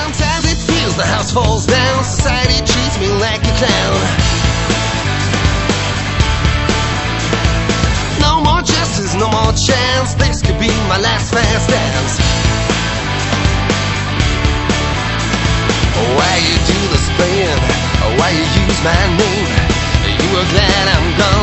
Sometimes it feels the house falls down, society treats me like a clown. No more justice, no more chance, this could be my last fast dance. Why you do the spin? Why you use my name? You were glad I'm gone.